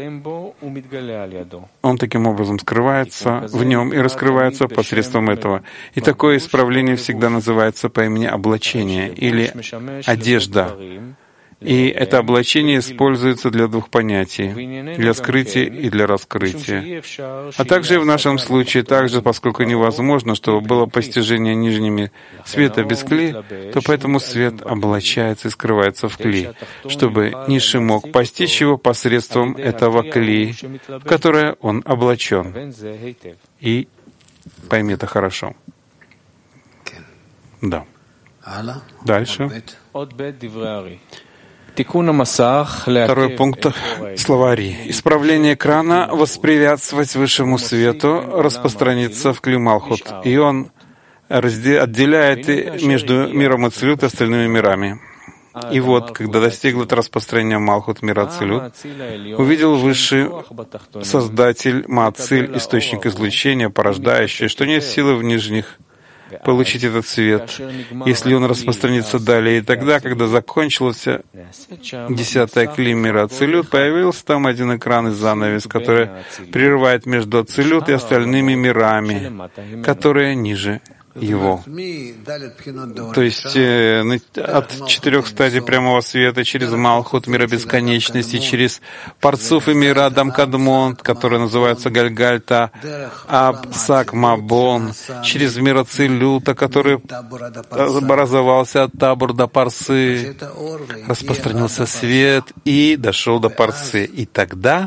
он таким образом скрывается в нем и раскрывается посредством этого. И такое исправление всегда называется по имени облачение или одежда. И это облачение используется для двух понятий — для скрытия и для раскрытия. А также и в нашем случае, также, поскольку невозможно, чтобы было постижение нижними света без кли, то поэтому свет облачается и скрывается в кли, чтобы низший мог постичь его посредством этого кли, в которое он облачен. И пойми это хорошо. Да. Дальше. Второй пункт — слова Ари. Исправление экрана воспрепятствовать высшему свету распространиться в кли Малхут, и он отделяет между миром Ацилют и остальными мирами. И вот, когда достигло распространения Малхут мира Ацилют, увидел высший Создатель Маациль, источник излучения, порождающий, что нет силы в нижних получить этот свет, если он распространится далее. И тогда, когда закончился десятая кли мира Ацилют, появился там один экран и занавес, который прерывает между Ацилют и остальными мирами, которые ниже его. То есть э, от четырех стадий прямого света через Малхут, мира бесконечности, через Парцуф и мира Адам Кадмон, который называется Гальгальта, Аб Сак Мабон, через мир Ацилюта, который образовался от Табур до Парсы, распространился свет и дошел до Парсы. И тогда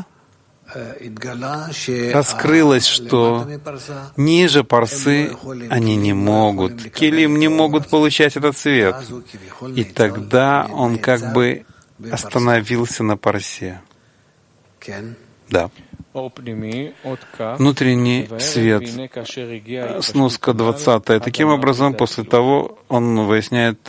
раскрылось, что ниже Парсы они не могут, Келим не могут получать этот свет. И тогда он как бы остановился на Парсе. Да. Внутренний свет. Сноска двадцатая. Таким образом, после того, он выясняет,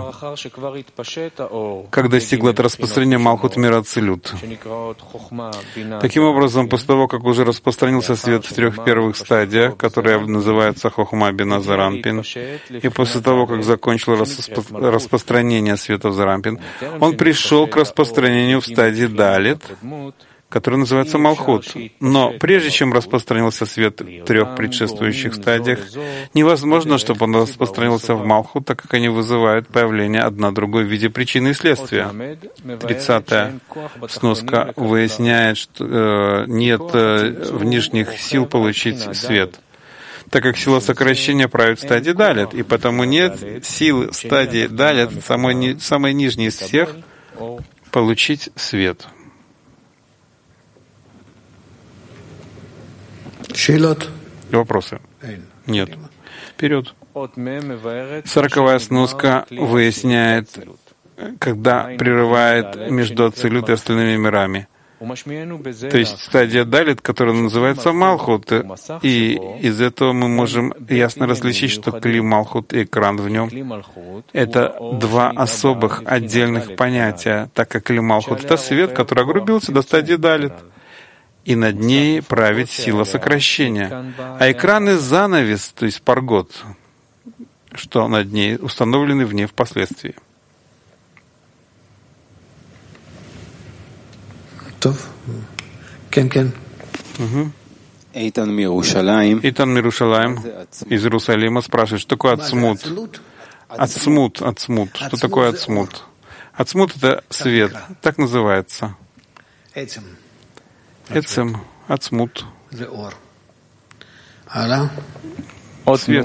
как достигло это распространение Малхут мира Ацилют. Таким образом, после того, как уже распространился свет в трех первых стадиях, которые называются Хохма, Бина, Зарампин, и после того, как закончил распро- распространение света в Зарампин, он пришел к распространению в стадии Далит, который называется Малхут. Но прежде чем распространился свет в трех предшествующих стадиях, невозможно, чтобы он распространился в Малхут, так как они вызывают появление одна другой в виде причины и следствия. Тридцатая сноска выясняет, что э, нет э, внешних сил получить свет, так как сила сокращения правит в стадии Далит, и потому нет силы в стадии Далит, самой, ни, самой нижней из всех, получить свет. Вопросы? Нет. Вперед. Сороковая сноска выясняет, когда прерывает между Ацилют и остальными мирами. То есть стадия Далит, которая называется Малхут. И из этого мы можем ясно различить, что Кли Малхут и экран в нем — это два особых отдельных понятия, так как Кли Малхут — это свет, который огрубился до стадии Далит, и над ней правит сила сокращения. А экран и занавес, то есть паргот, что над ней, установлены в ней впоследствии. Угу. Эйтан Мирушалаим из Иерусалима спрашивает, что такое ацмут? Ацмут, ацмут. Что такое ацмут? Ацмут — это свет, так называется. Эцем, ацмут. Свет.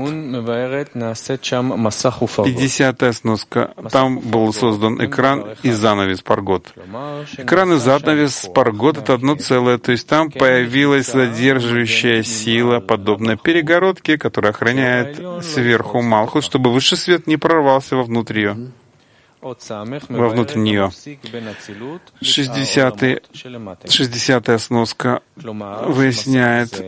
пятидесятая сноска. Там был создан экран и занавес паргот. Экран и занавес паргот — это одно целое, то есть там появилась задерживающая сила, подобная перегородке, которая охраняет сверху Малхут, чтобы высший свет не прорвался вовнутрь ее. Вовнутрь нее. шестидесятая сноска выясняет,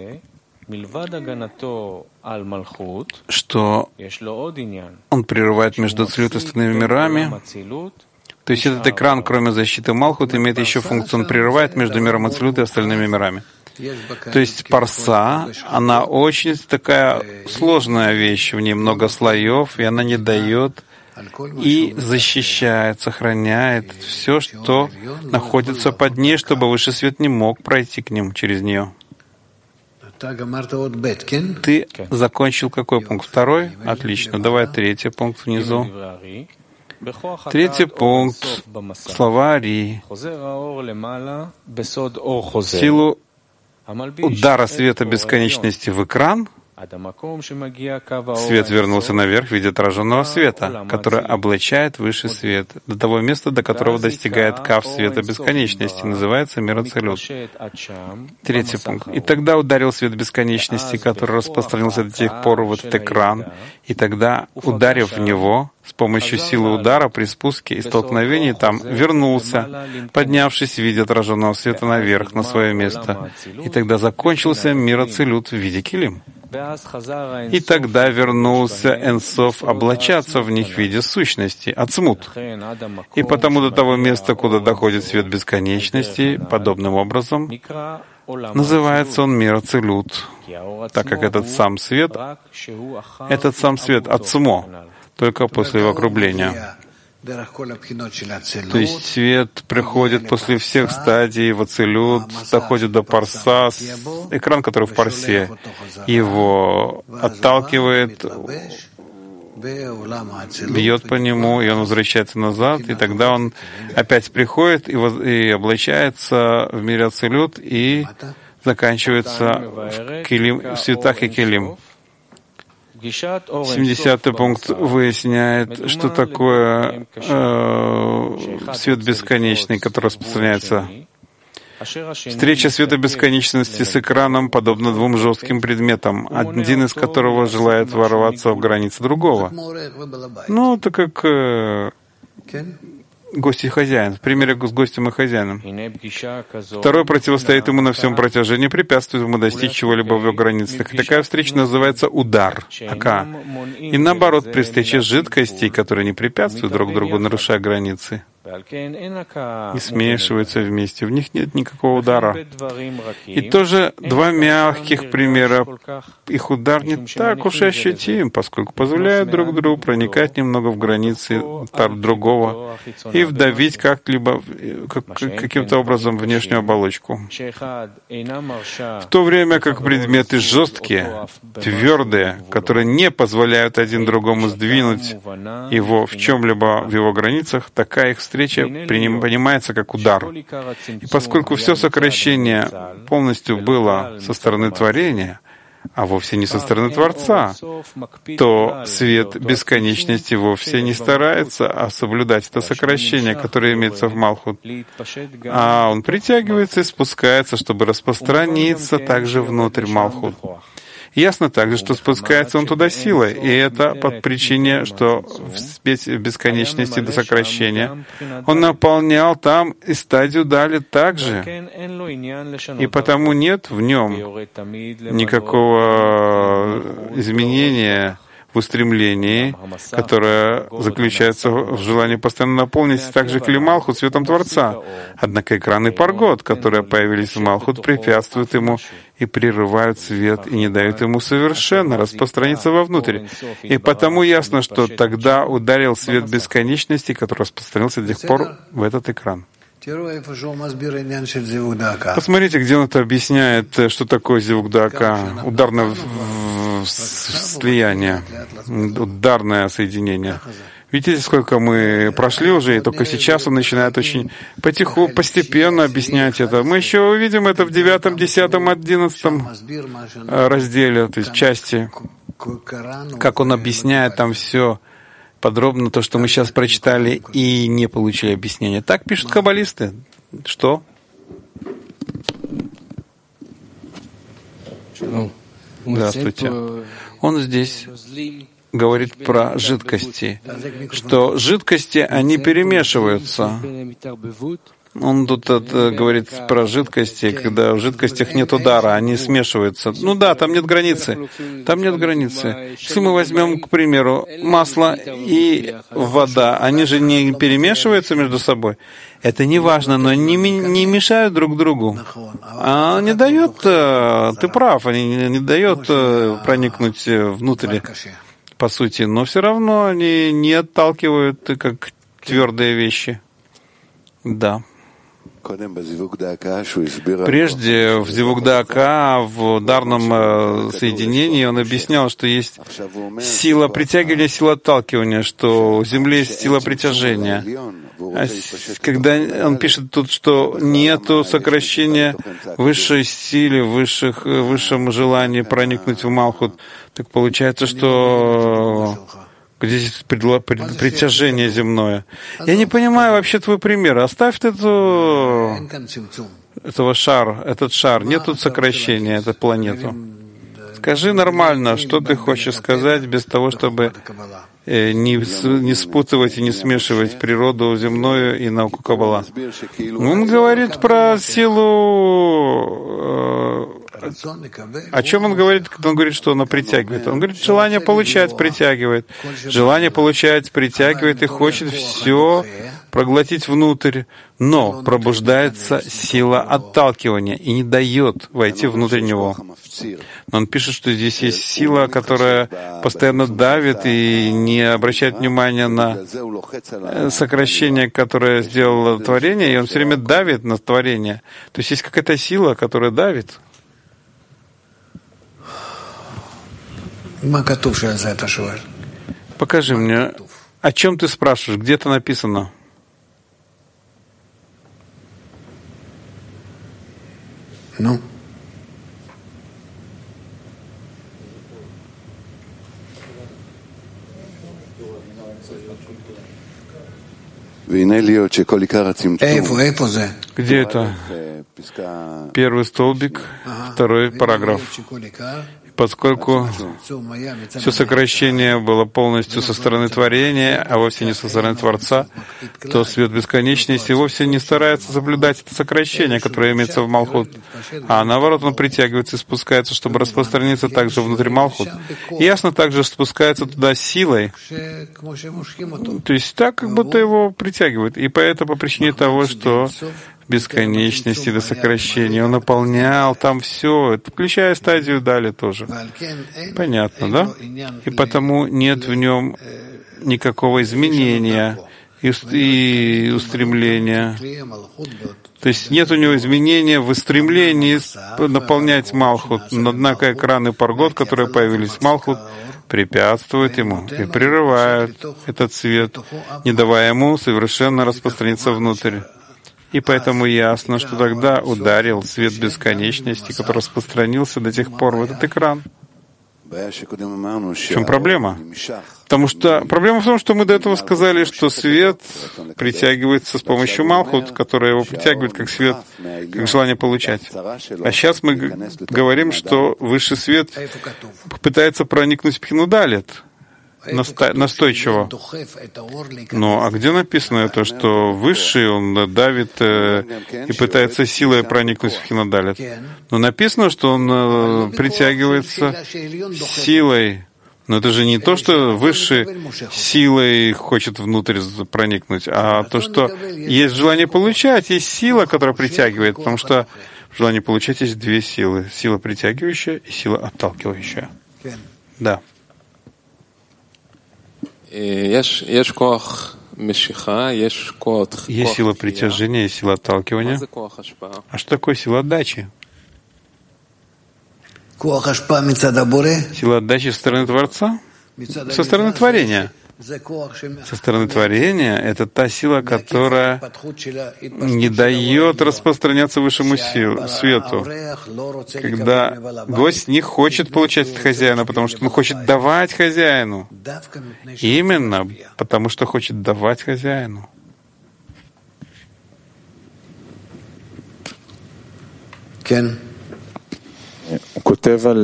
что он прерывает между Ацилют и остальными мирами. То есть этот экран, кроме защиты Малхут, имеет еще функцию, он прерывает между миром Ацилют и остальными мирами. То есть парса, она очень такая сложная вещь, в ней много слоев, и она не дает и защищает, сохраняет все, что находится под ней, чтобы высший свет не мог пройти к ним через нее. Ты закончил какой пункт? Второй? Отлично. Давай третий пункт внизу. Третий пункт. Слова Ари. Силу удара света бесконечности в экран свет вернулся наверх в виде отраженного света, который облачает высший свет, до того места, до которого достигает кав света бесконечности, называется мир Ацилут. Третий пункт. И тогда ударил свет бесконечности, который распространился до тех пор в этот экран, и тогда, ударив в него, с помощью силы удара при спуске и столкновении там вернулся, поднявшись в виде отраженного света наверх на свое место. И тогда закончился мир Ацилут в виде килим. И тогда вернулся Энсоф облачаться в них в виде сущности, ацмут. И потому до того места, куда доходит свет бесконечности, подобным образом, называется он мир Ацилут, так как этот сам свет, этот сам свет ацмо, только после его округления. То есть свет приходит после всех стадий в Ацилут, доходит до парса, экран, который в парсе, его отталкивает, бьет по нему, и он возвращается назад, и тогда он опять приходит и, воз... и облачается в мире Ацилут и заканчивается в, килим, в светах и килим. семидесятый пункт выясняет, что такое э, свет бесконечный, который распространяется. Встреча света бесконечности с экраном подобна двум жестким предметам, один из которого желает ворваться в границы другого. Ну, это как э, гость и хозяин, в примере с гостем и хозяином. Второй противостоит ему на всем протяжении, препятствует ему достичь чего-либо в его границах. И такая встреча называется удар, ака. И наоборот, при встрече жидкостей, которые не препятствуют друг другу, нарушая границы, и смешиваются вместе, в них нет никакого удара. И тоже два мягких примера. Их удар не так уж и ощутим, поскольку позволяет друг другу проникать немного в границы другого и вдавить как-либо, как, каким-то образом внешнюю оболочку. В то время как предметы жесткие, твердые, которые не позволяют один другому сдвинуть его в чем-либо в его границах, такая их встреча понимается как удар. И поскольку все сокращение полностью было со стороны творения, а вовсе не со стороны Творца, то свет бесконечности вовсе не старается а соблюдать это сокращение, которое имеется в Малхут, а он притягивается и спускается, чтобы распространиться также внутрь Малхут. Ясно также, что спускается он туда силой, и это по причине, что в бесконечности до сокращения он наполнял там и стадию дали также, и потому нет в нем никакого изменения в устремлении, которое заключается в желании постоянно наполнить также Кли Малхут светом Творца. Однако экраны Паргот, которые появились в Малхут, препятствуют ему и прерывают свет, и не дают ему совершенно распространиться вовнутрь. И потому ясно, что тогда ударил свет бесконечности, который распространился до сих пор в этот экран. Посмотрите, где он это объясняет, что такое зивук-дака, ударное слияние, ударное соединение. Видите, сколько мы прошли уже, и только сейчас он начинает очень потиху, постепенно объяснять это. Мы еще увидим это в девятом, десятом, одиннадцатом разделе, то есть части, как он объясняет там все подробно, то, что мы сейчас прочитали и не получили объяснения. Так пишут каббалисты. Что? Здравствуйте. Он здесь говорит про жидкости, что жидкости, они перемешиваются. Он тут это, говорит про жидкости, когда в жидкостях нет удара, они смешиваются. Ну да, там нет границы. Там нет границы. Если мы возьмем, к примеру, масло и вода, они же не перемешиваются между собой. Это не важно, но они не мешают друг другу. А не дает, ты прав, они не дают проникнуть внутрь по сути, но все равно они не отталкивают как твердые вещи. Да. Прежде в Зивук Даака, в дарном соединении, он объяснял, что есть сила притягивания, сила отталкивания, что у Земли есть сила притяжения. А когда он пишет тут, что нету сокращения высшей силы, высших, высшем желании проникнуть в Малхут, так получается, что где здесь притяжение земное. Я не понимаю вообще твой пример. Оставь эту, этого шар, этот шар. Нет тут сокращения, эту планету. Скажи нормально, что ты хочешь сказать, без того, чтобы не, не спутывать и не смешивать природу земную и науку Каббала. Он говорит про силу... О чем он говорит, когда он говорит, что оно притягивает? Он говорит, желание получать притягивает. Желание получать притягивает и хочет все проглотить внутрь. Но пробуждается сила отталкивания и не дает войти внутрь него. Но он пишет, что здесь есть сила, которая постоянно давит и не обращает внимания на сокращение, которое сделало творение, и он все время давит на творение. То есть есть какая-то сила, которая давит. Покажи мне, о чем ты спрашиваешь, где это написано? Ну? Где это? Первый столбик, второй параграф. Поскольку все сокращение было полностью со стороны творения, а вовсе не со стороны Творца, то свет бесконечности вовсе не старается соблюдать это сокращение, которое имеется в Малхут, а наоборот, он притягивается и спускается, чтобы распространиться также внутри Малхут. И ясно также спускается туда силой, то есть так, как будто его притягивает. И поэтому по причине того, что бесконечности до сокращения. Он наполнял там все, включая стадию Дали тоже. Понятно, да? И потому нет в нем никакого изменения и устремления. То есть нет у него изменения в стремлении наполнять Малхут. Однако экраны Паргот, которые появились в Малхут, препятствуют ему и прерывают этот свет, не давая ему совершенно распространиться внутрь. И поэтому ясно, что тогда ударил свет бесконечности, который распространился до тех пор в этот экран. В чем проблема? Потому что проблема в том, что мы до этого сказали, что свет притягивается с помощью Малхут, которая его притягивает как свет, как желание получать. А сейчас мы говорим, что высший свет пытается проникнуть в Пхину Далет. Настойчиво. Ну, а где написано это, что Высший, он давит э, и пытается силой проникнуть в Пхину Далет? Но написано, что он э, притягивается силой. Но это же не то, что Высший силой хочет внутрь проникнуть, а то, что есть желание получать, есть сила, которая притягивает, потому что в желании получать есть две силы. Сила притягивающая и сила отталкивающая. Да. Есть сила притяжения, есть сила отталкивания. А что такое сила отдачи? Сила отдачи со стороны Творца? Со стороны творения. Со стороны творения — это та сила, которая не дает распространяться высшему силу, свету. Когда гость не хочет получать от хозяина, потому что он хочет давать хозяину. Именно потому, что хочет давать хозяину. Он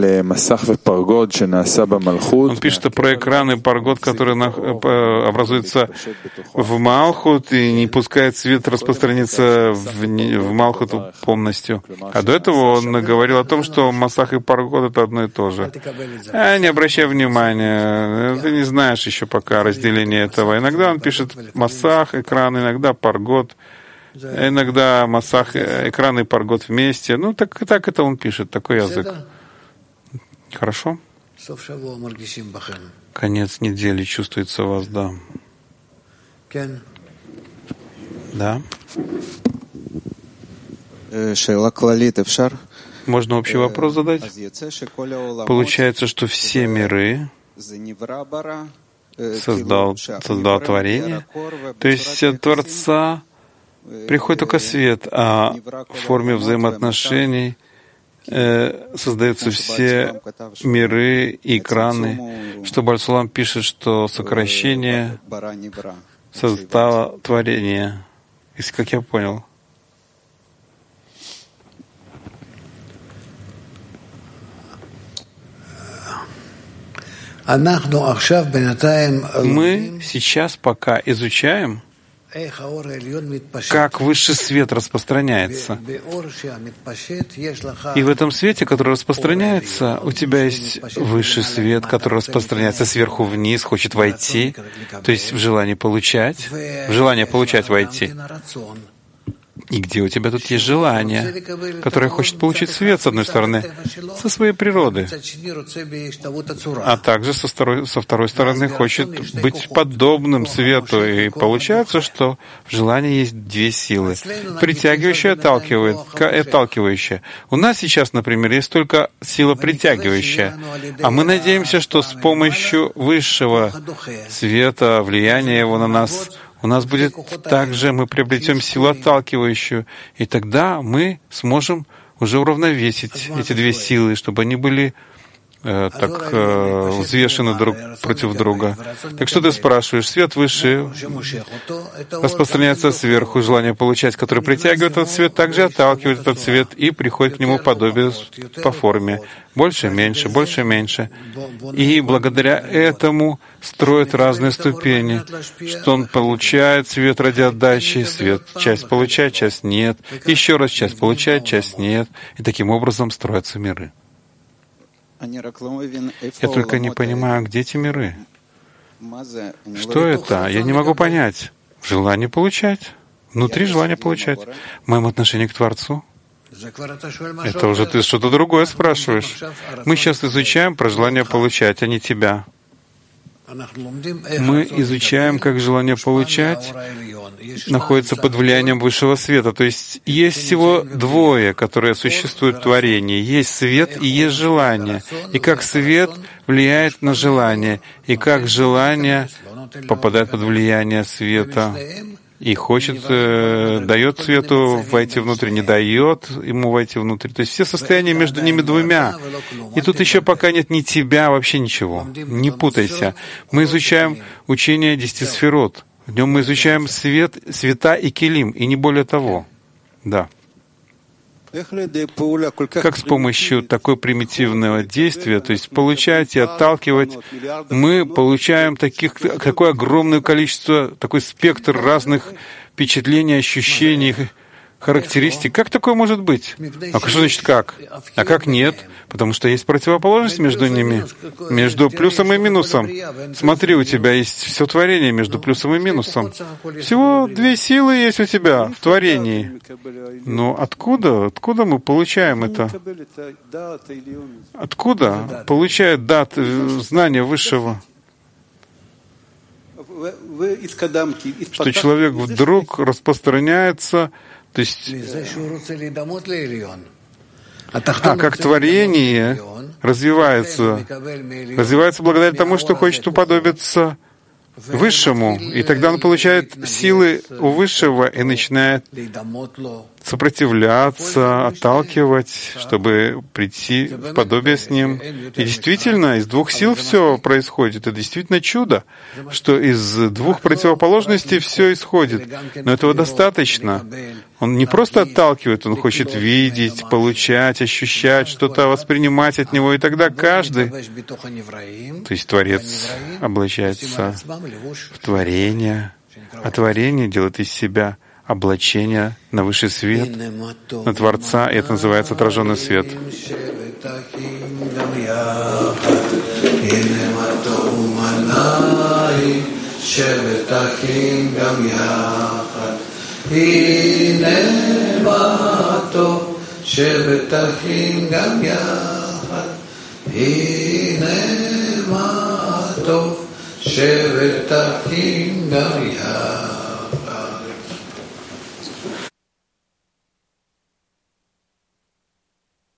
пишет про экраны Паргот, которые образуются в Малхут и не пускает свет распространиться в, в Малхут полностью. А до этого он говорил о том, что Масах и Паргот — это одно и то же. А, не обращай внимания, ты не знаешь еще пока разделения этого. Иногда он пишет Масах, экран, иногда Паргот. Иногда Масах, экран и Паргот вместе. Ну, так, так это он пишет, такой язык. Хорошо? Конец недели чувствуется у вас, да. Да. Можно общий вопрос задать? Получается, что все миры создал, создал творение, то есть от Творца приходит только свет, а в форме взаимоотношений э, создаются все миры и экраны, что Баль-Сулам пишет, что сокращение создало творение, если как я понял. Мы сейчас пока изучаем, как высший свет распространяется. И в этом свете, который распространяется, у тебя есть высший свет, который распространяется сверху вниз, хочет войти, то есть в желании получать, в желание получать войти. И где у тебя тут есть желание, которое хочет получить свет, с одной стороны, со своей природы, а также со второй, со второй стороны хочет быть подобным свету. И получается, что в желании есть две силы, притягивающая и отталкивающая. У нас сейчас, например, есть только сила притягивающая, а мы надеемся, что с помощью высшего света, влияния его на нас, у нас будет также, мы приобретем силу отталкивающую, и тогда мы сможем уже уравновесить эти две силы, чтобы они были э, так э, взвешены друг против друга. Так что ты спрашиваешь? Свет выше распространяется сверху, желание получать, которое притягивает этот свет, также отталкивает этот свет и приходит к нему подобие по форме. Больше, меньше, больше, меньше. И благодаря этому строят разные ступени, что он получает свет ради отдачи, свет, часть получает, часть нет, еще раз часть получает, часть нет. И таким образом строятся миры. Я только не понимаю, где эти миры? Что это? Я не могу понять. Желание получать. Внутри желание получать. В моем отношении к Творцу. Это уже ты что-то другое спрашиваешь. Мы сейчас изучаем про желание получать, а не тебя. Мы изучаем, как желание получать находится под влиянием высшего света. То есть есть всего двое, которые существуют в творении. Есть свет и есть желание. И как свет влияет на желание, и как желание попадает под влияние света и хочет, э, дает свету войти внутрь, не дает ему войти внутрь. То есть все состояния между ними двумя. И тут еще пока нет ни тебя, вообще ничего. Не путайся. Мы изучаем учение десяти сферот. В нем мы изучаем свет, света и килим, и не более того. Да. Как с помощью такой примитивного действия, то есть получать и отталкивать, мы получаем таких, такое огромное количество, такой спектр разных впечатлений, ощущений, характеристик. Как такое может быть? А что значит как? А как нет? Потому что есть противоположность между ними, между плюсом и минусом. Смотри, у тебя есть все творение между плюсом и минусом. Всего две силы есть у тебя в творении. Но откуда? Откуда мы получаем это? Откуда получает дат, знание высшего? Что человек вдруг распространяется, то есть, а как творение развивается, развивается благодаря тому, что хочет уподобиться Высшему, и тогда он получает силы у Высшего и начинает сопротивляться, отталкивать, чтобы прийти в подобие с Ним. И действительно, из двух сил все происходит. Это действительно чудо, что из двух противоположностей все исходит. Но этого достаточно. Он не просто отталкивает, он хочет видеть, получать, ощущать, что-то воспринимать от Него. И тогда каждый, то есть Творец, облачается в творение, а творение делает из себя облачение на высший свет, на Творца, и это называется отраженный свет. הנה מה טוב, שבת תקים דריה.